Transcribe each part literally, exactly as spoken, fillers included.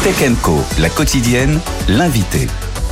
Tech and Co, la quotidienne, l'invité.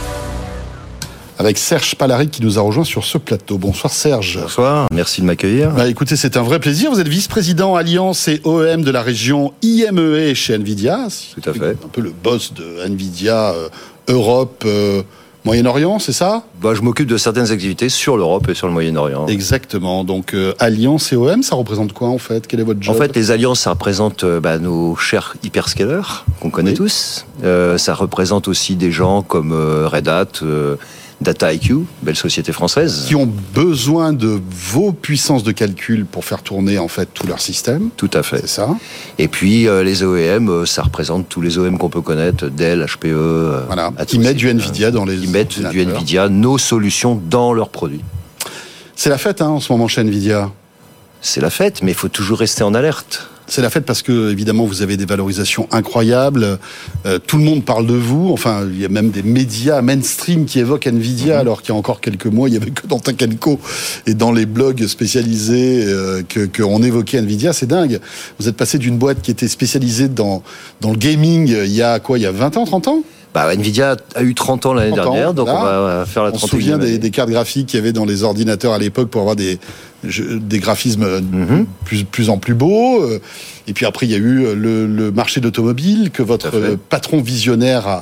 Avec Serge Palaric qui nous a rejoint sur ce plateau. Bonsoir Serge. Bonsoir, merci de m'accueillir. Bah, écoutez, c'est un vrai plaisir. Vous êtes vice-président Alliance et O E M de la région I M E A chez Nvidia. Tout à fait. Un peu le boss de Nvidia euh, Europe, euh, Moyen-Orient, c'est ça ? Bah, je m'occupe de certaines activités sur l'Europe et sur le Moyen-Orient. Exactement. Donc euh, Alliance et O E M, ça représente quoi en fait ? Quel est votre job ? En fait, les alliances, ça représente euh, bah, nos chers hyperscalers qu'on connaît oui. tous. Euh, ça représente aussi des gens comme euh, Red Hat, euh, DataIQ, belle société française. Qui ont besoin de vos puissances de calcul pour faire tourner en fait tout leur système. Tout à fait. C'est ça. Et puis euh, les O E M, euh, ça représente tous les O E M qu'on peut connaître, Dell, H P E. Euh, voilà. Qui mettent du Nvidia dans les. Qui mettent du Nvidia, nos solutions dans leurs produits. C'est la fête hein, en ce moment chez Nvidia. C'est la fête, mais il faut toujours rester en alerte. C'est la fête parce que, évidemment, vous avez des valorisations incroyables. Euh, tout le monde parle de vous. Enfin, il y a même des médias mainstream qui évoquent Nvidia, mmh. alors qu'il y a encore quelques mois, il n'y avait que dans Tech and Co et dans les blogs spécialisés euh, que qu'on évoquait Nvidia. C'est dingue. Vous êtes passé d'une boîte qui était spécialisée dans, dans le gaming il y a quoi, il y a vingt ans, trente ans ? Bah, Nvidia a eu trente ans l'année dernière, donc là, on va faire la trentaine. On se souvient des, des cartes graphiques qu'il y avait dans les ordinateurs à l'époque pour avoir des, des graphismes mm-hmm. plus, plus en plus beaux. Et puis après, il y a eu le, le marché d'automobile que votre patron visionnaire a,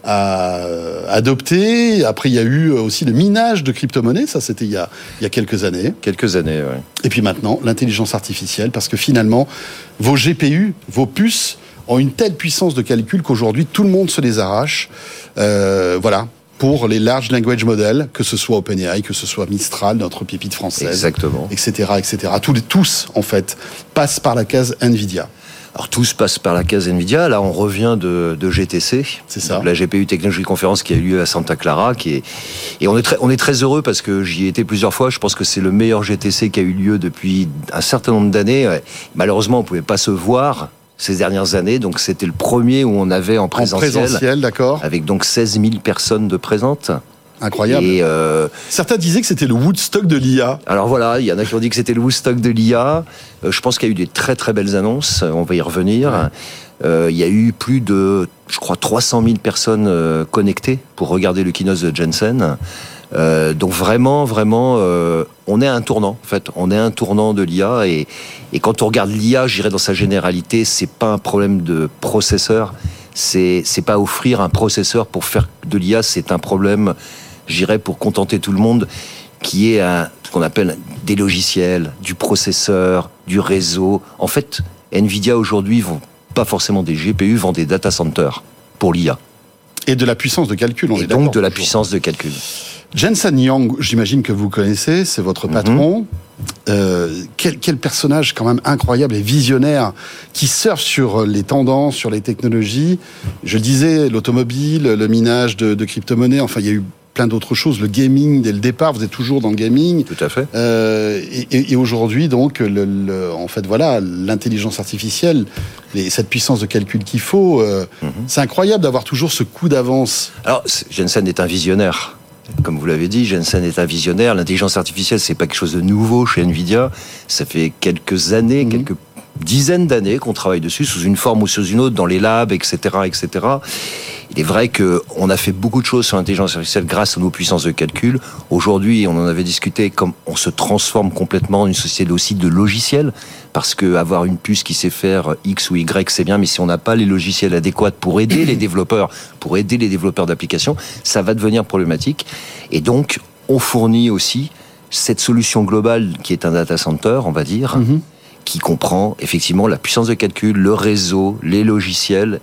a adopté. Après, il y a eu aussi le minage de crypto-monnaies. Ça, c'était il y a, il y a quelques années. Quelques années, oui. Et puis maintenant, l'intelligence artificielle, parce que finalement, vos G P U, vos puces, ont une telle puissance de calcul qu'aujourd'hui, tout le monde se les arrache. Euh, voilà, pour les large language models, que ce soit OpenAI, que ce soit Mistral, notre pépite française. Exactement. et cetera, et cetera. Tous, les, tous, en fait, passent par la case Nvidia. Alors, tous passent par la case Nvidia. Là, on revient de, de G T C. C'est ça. La G P U Technology Conference qui a eu lieu à Santa Clara. Qui est... Et on est, très, on est très heureux parce que j'y ai été plusieurs fois. Je pense que c'est le meilleur G T C qui a eu lieu depuis un certain nombre d'années. Malheureusement, on ne pouvait pas se voir ces dernières années, donc c'était le premier où on avait en présentiel, en présentiel, d'accord, avec donc seize mille personnes de présentes. Incroyable. Et euh, certains disaient que c'était le Woodstock de l'I A. Alors voilà, il y en a qui ont dit que c'était le Woodstock de l'I A. Euh, je pense qu'il y a eu des très très belles annonces, on va y revenir. Ouais. Euh, il y a eu plus de, je crois, trois cent mille personnes euh, connectées pour regarder le keynote de Jensen. Euh, donc vraiment, vraiment, euh, on est à un tournant. En fait, on est à un tournant de l'I A et, et quand on regarde l'I A, je dirais dans sa généralité, c'est pas un problème de processeur. C'est c'est pas offrir un processeur pour faire de l'I A, c'est un problème, je dirais, pour contenter tout le monde, qui est un, ce qu'on appelle des logiciels, du processeur, du réseau. En fait, Nvidia aujourd'hui vend pas forcément des G P U, vend des data centers pour l'I A. Et de la puissance de calcul, on et est d'accord. Et donc de la toujours. puissance de calcul. Jensen Huang, j'imagine que vous connaissez, c'est votre patron. Mm-hmm. Euh, quel, quel personnage quand même incroyable et visionnaire qui surfe sur les tendances, sur les technologies. Je le disais, l'automobile, le minage de, de crypto-monnaies, enfin il y a eu plein d'autres choses, le gaming dès le départ, vous êtes toujours dans le gaming. Tout à fait. Euh, et, et aujourd'hui, donc, le, le, en fait, voilà, l'intelligence artificielle, les, cette puissance de calcul qu'il faut, euh, mm-hmm. c'est incroyable d'avoir toujours ce coup d'avance. Alors, Jensen est un visionnaire. Comme vous l'avez dit, Jensen est un visionnaire. L'intelligence artificielle, c'est pas quelque chose de nouveau chez Nvidia. Ça fait quelques années, mmh. quelques dizaines d'années qu'on travaille dessus, sous une forme ou sous une autre, dans les labs, et cetera, et cetera. Il est vrai qu'on a fait beaucoup de choses sur l'intelligence artificielle grâce à nos puissances de calcul. Aujourd'hui, on en avait discuté, comme on se transforme complètement en une société aussi de logiciels, parce que avoir une puce qui sait faire X ou Y, c'est bien, mais si on n'a pas les logiciels adéquats pour aider les développeurs, pour aider les développeurs d'applications, ça va devenir problématique. Et donc, on fournit aussi cette solution globale qui est un data center, on va dire, mm-hmm. qui comprend effectivement la puissance de calcul, le réseau, les logiciels.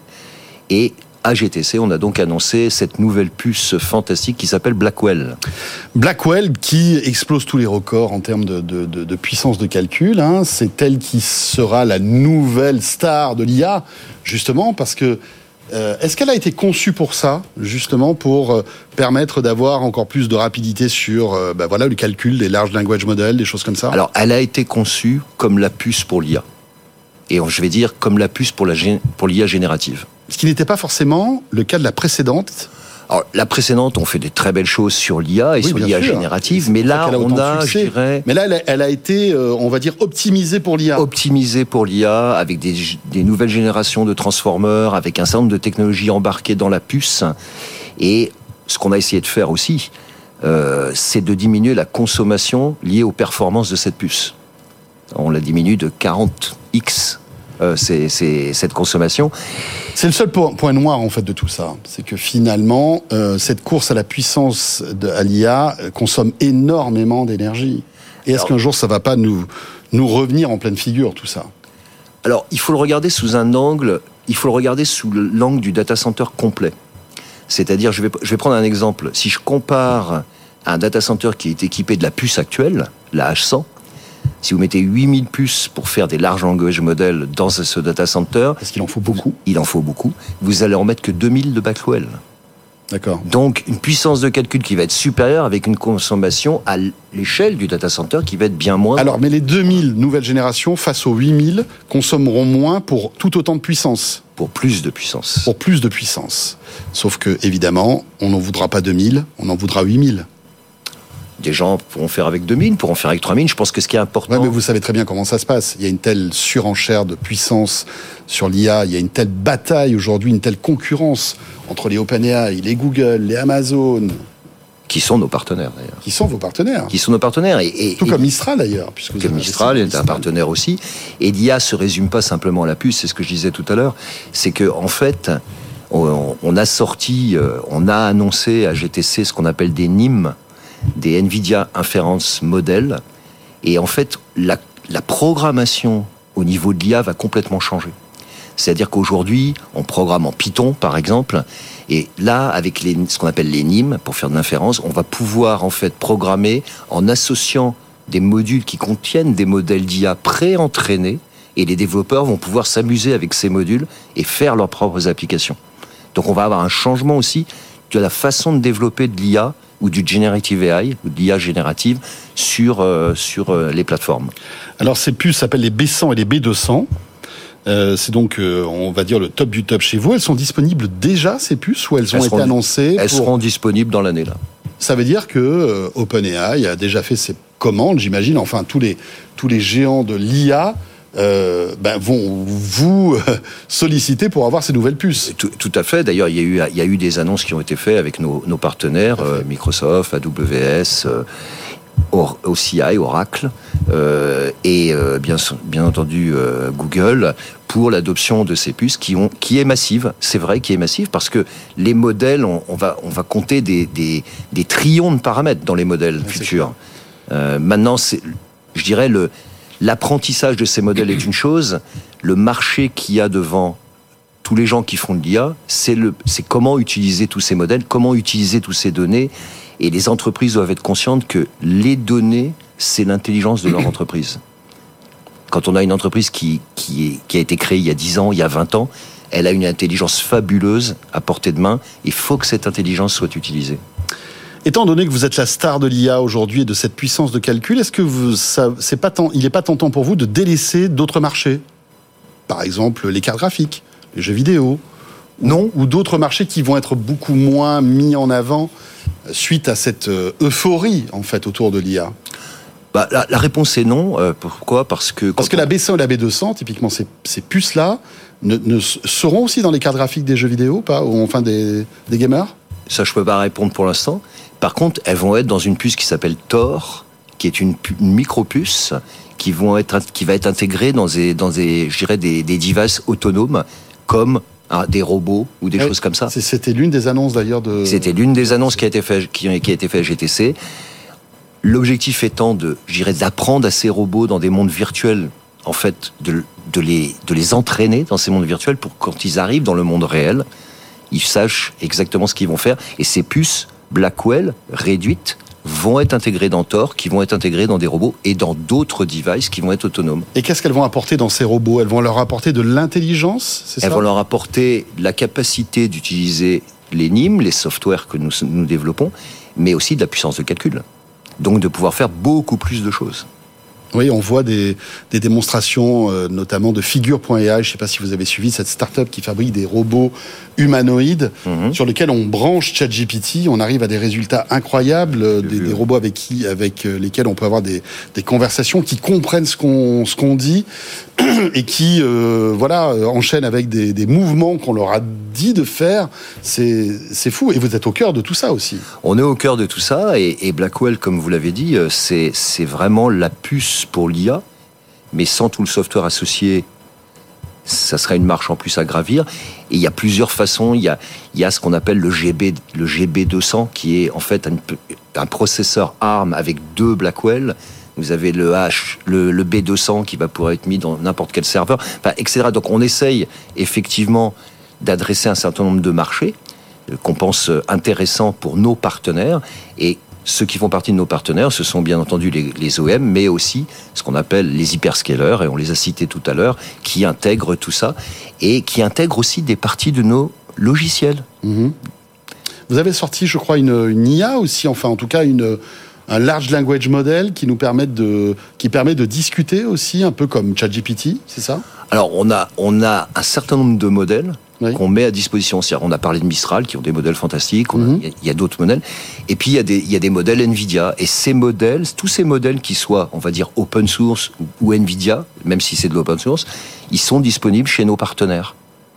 Et à G T C, on a donc annoncé cette nouvelle puce fantastique qui s'appelle Blackwell. Blackwell qui explose tous les records en termes de, de, de, de puissance de calcul. Hein. C'est elle qui sera la nouvelle star de l'I A, justement, parce que euh, est-ce qu'elle a été conçue pour ça, justement, pour euh, permettre d'avoir encore plus de rapidité sur euh, bah, voilà, le calcul des large language models, des choses comme ça? Alors, elle a été conçue comme la puce pour l'I A. Et je vais dire comme la puce pour, la, pour l'I A générative. Ce qui n'était pas forcément le cas de la précédente. Alors, la précédente, on fait des très belles choses sur l'I A et Oui, sur bien l'I A sûr. générative, mais là, Elle a on autant de a, je succès. dirais, Mais là, elle a, elle a été, euh, on va dire, optimisée pour l'I A. optimisé pour l'I A avec des, des nouvelles générations de transformers, avec un certain nombre de technologies embarquées dans la puce. Et ce qu'on a essayé de faire aussi, euh, c'est de diminuer la consommation liée aux performances de cette puce. On la diminue de quarante x. Euh, c'est, c'est cette consommation. C'est le seul point, point noir en fait de tout ça, c'est que finalement euh, cette course à la puissance de, à l'I A euh, consomme énormément d'énergie. Et est-ce Alors, qu'un jour ça va pas nous nous revenir en pleine figure tout ça? Alors, il faut le regarder sous un angle, il faut le regarder sous l'angle du data center complet. C'est-à-dire, je vais, je vais prendre un exemple. Si je compare un data center qui est équipé de la puce actuelle, la H cent, si vous mettez huit mille puces pour faire des large language models dans ce data center, Parce qu'il en faut beaucoup. il en faut beaucoup, vous allez en mettre que deux mille de Blackwell. D'accord. Donc, une puissance de calcul qui va être supérieure avec une consommation à l'échelle du data center qui va être bien moindre. Alors, mais les deux mille nouvelles générations face aux huit mille consommeront moins pour tout autant de puissance, Pour plus de puissance. pour plus de puissance. Sauf que, évidemment, on n'en voudra pas deux mille, on en voudra huit mille. Des gens pourront faire avec deux mille, pourront faire avec trois mille. Je pense que ce qui est important... Ouais, mais vous savez très bien comment ça se passe. Il y a une telle surenchère de puissance sur l'I A, il y a une telle bataille aujourd'hui, une telle concurrence entre les OpenAI, les Google, les Amazon, Qui sont nos partenaires, d'ailleurs. qui sont vos partenaires. Qui sont nos partenaires. Et, et, Tout et- comme Mistral d'ailleurs, puisque vous Comme avez Mistral investi est dans un partenaire aussi. Et l'I A se résume pas simplement à la puce, c'est ce que je disais tout à l'heure. C'est que en fait, on, on a sorti, euh, on a annoncé à G T C ce qu'on appelle des N I M, des NVIDIA Inference Model. Et en fait, la, la programmation au niveau de l'I A va complètement changer. C'est-à-dire qu'aujourd'hui, on programme en Python, par exemple, et là, avec les, ce qu'on appelle les N I M, pour faire de l'inférence, on va pouvoir en fait programmer en associant des modules qui contiennent des modèles d'I A pré-entraînés, et les développeurs vont pouvoir s'amuser avec ces modules et faire leurs propres applications. Donc on va avoir un changement aussi de la façon de développer de l'I A ou du generative A I, ou de l'I A générative, sur, euh, sur euh, les plateformes. Alors ces puces s'appellent les B cent et les B deux cents. Euh, c'est donc, euh, on va dire, le top du top chez vous. Elles sont disponibles déjà, ces puces, ou elles ont Elles été seront- annoncées Elles pour... seront disponibles dans l'année là. Ça veut dire que euh, OpenAI a déjà fait ses commandes, j'imagine. Enfin, tous les, tous les géants de l'I A euh, ben, vont vous euh, solliciter pour avoir ces nouvelles puces. Tout, tout à fait. D'ailleurs, il y a eu, il y a eu des annonces qui ont été faites avec nos, nos partenaires, euh, Microsoft, A W S, euh, Or- O C I, Oracle, euh, et euh, bien, bien entendu euh, Google, pour l'adoption de ces puces qui, ont, qui est massive. C'est vrai qui est massive parce que les modèles, on, on, va, on va compter des, des, des trillions de paramètres dans les modèles Ouais, c'est futurs. Euh, maintenant, c'est, je dirais, le, l'apprentissage de ces modèles est une chose. Le marché qu'il y a devant tous les gens qui font de l'I A, c'est, le, c'est comment utiliser tous ces modèles, comment utiliser toutes ces données. Et les entreprises doivent être conscientes que les données, c'est l'intelligence de leur entreprise. Quand on a une entreprise qui, qui, est, qui a été créée il y a dix ans, il y a vingt ans, elle a une intelligence fabuleuse à portée de main. Il faut que cette intelligence soit utilisée. Étant donné que vous êtes la star de l'I A aujourd'hui et de cette puissance de calcul, est-ce que vous, ça, c'est pas tant, il n'est pas tentant pour vous de délaisser d'autres marchés? Par exemple, les cartes graphiques, les jeux vidéo, Non. ou d'autres marchés qui vont être beaucoup moins mis en avant suite à cette euh, euphorie en fait autour de l'I A. Bah, la, la réponse est non. Euh, pourquoi? Parce que Parce quand que on- la B cent et la B deux cents, typiquement ces, ces puces-là, ne, ne seront aussi dans les cartes graphiques des jeux vidéo, pas, ou enfin des, des gamers. Ça, je peux pas répondre pour l'instant. Par contre, elles vont être dans une puce qui s'appelle Tor, qui est une, pu- une micro-puce qui vont être, qui va être intégrée dans des, dans des, je dirais des, des devices autonomes comme hein, des robots ou des Ouais, choses comme ça. c'est- C'était l'une des annonces d'ailleurs de. C'était l'une des annonces qui a été faite, qui, qui a été faite à G T C. L'objectif étant de, je dirais, d'apprendre à ces robots dans des mondes virtuels, en fait, de, de les, de les entraîner dans ces mondes virtuels pour que quand ils arrivent dans le monde réel, ils sachent exactement ce qu'ils vont faire. Et ces puces Blackwell réduites vont être intégrées dans Tor, qui vont être intégrées dans des robots et dans d'autres devices qui vont être autonomes. Et qu'est-ce qu'elles vont apporter dans ces robots? Elles vont leur apporter de l'intelligence, c'est ça? Elles vont leur apporter la capacité d'utiliser les N I M, les softwares que nous, nous développons, mais aussi de la puissance de calcul. Donc de pouvoir faire beaucoup plus de choses. Oui, on voit des, des démonstrations, euh, notamment de Figure point A I. Je ne sais pas si vous avez suivi cette start-up qui fabrique des robots humanoïdes mmh. sur lesquels on branche ChatGPT. On arrive à des résultats incroyables, des, des robots avec qui, avec lesquels on peut avoir des, des conversations qui comprennent ce qu'on, ce qu'on dit et qui, euh, voilà, enchaînent avec des, des mouvements qu'on leur a dit de faire. C'est, c'est fou. Et vous êtes au cœur de tout ça aussi. On est au cœur de tout ça. Et, et Blackwell, comme vous l'avez dit, c'est, c'est vraiment la puce pour l'I A, mais sans tout le software associé, ça serait une marche en plus à gravir. Et il y a plusieurs façons. Il y a, il y a ce qu'on appelle le G B, le G B deux cents, qui est en fait un, un processeur ARM avec deux Blackwell. Vous avez le H, le, le B deux cents qui va pouvoir être mis dans n'importe quel serveur, enfin, et cetera. Donc on essaye effectivement d'adresser un certain nombre de marchés qu'on pense intéressants pour nos partenaires. Et ceux qui font partie de nos partenaires, ce sont bien entendu les, les O E M, mais aussi ce qu'on appelle les hyperscalers, et on les a cités tout à l'heure, qui intègrent tout ça, et qui intègrent aussi des parties de nos logiciels. Mmh. Vous avez sorti, je crois, une, une I A aussi, enfin en tout cas une, un large language model qui nous permet de, qui permet de discuter aussi, un peu comme ChatGPT, c'est ça ? Alors on a, on a un certain nombre de modèles, oui, qu'on met à disposition. C'est-à-dire, on a parlé de Mistral, qui ont des modèles fantastiques, il mm-hmm. y, y a d'autres modèles. Et puis, il y a des, il y a des modèles NVIDIA. Et ces modèles, tous ces modèles qui soient, on va dire, open source ou, ou NVIDIA, même si c'est de l'open source, ils sont disponibles chez nos partenaires.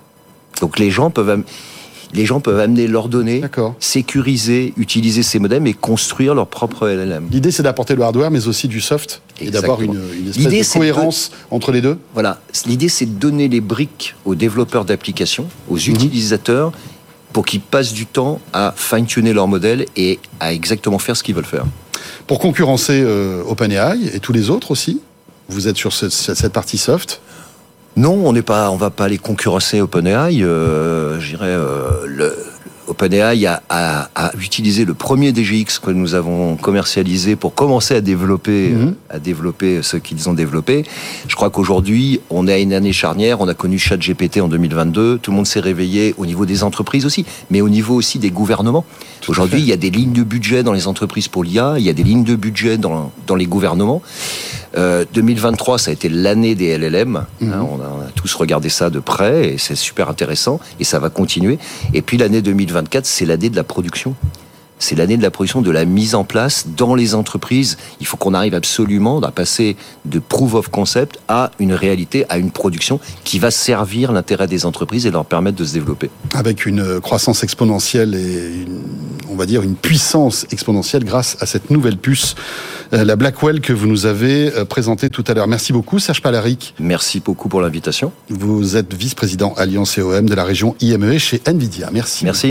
Donc, les gens peuvent... Les gens peuvent amener leurs données, d'accord, sécuriser, utiliser ces modems et construire leur propre L L M. L'idée, c'est d'apporter le hardware, mais aussi du soft, et d'avoir une, une espèce l'idée, de cohérence de... entre les deux. Voilà. L'idée, c'est de donner les briques aux développeurs d'applications, aux mmh. utilisateurs, pour qu'ils passent du temps à fine-tuner leur modèle et à exactement faire ce qu'ils veulent faire. Pour concurrencer euh, OpenAI et tous les autres aussi, vous êtes sur ce, cette partie soft. Non, on n'est pas, on va pas aller concurrencer OpenAI. Euh, je dirais, euh, le, OpenAI a, a, a utilisé le premier D G X que nous avons commercialisé pour commencer à développer, mmh. à développer ce qu'ils ont développé. Je crois qu'aujourd'hui, on est à une année charnière. On a connu ChatGPT en deux mille vingt-deux. Tout le monde s'est réveillé au niveau des entreprises aussi, mais au niveau aussi des gouvernements. Tout aujourd'hui, il y a des lignes de budget dans les entreprises pour l'I A. Il y a des lignes de budget dans, dans les gouvernements. Euh, deux mille vingt-trois, ça a été l'année des L L M. Mmh. Hein, on, a, on a tous regardé ça de près et c'est super intéressant et ça va continuer. Et puis l'année deux mille vingt-quatre, c'est l'année de la production. C'est l'année de la production, de la mise en place dans les entreprises. Il faut qu'on arrive absolument à passer de proof of concept à une réalité, à une production qui va servir l'intérêt des entreprises et leur permettre de se développer. Avec une croissance exponentielle et une, on va dire une puissance exponentielle grâce à cette nouvelle puce, la Blackwell que vous nous avez présentée tout à l'heure. Merci beaucoup, Serge Palaric. Merci beaucoup pour l'invitation. Vous êtes vice-président Alliance et O E M de la région I M E A chez NVIDIA. Merci. Merci.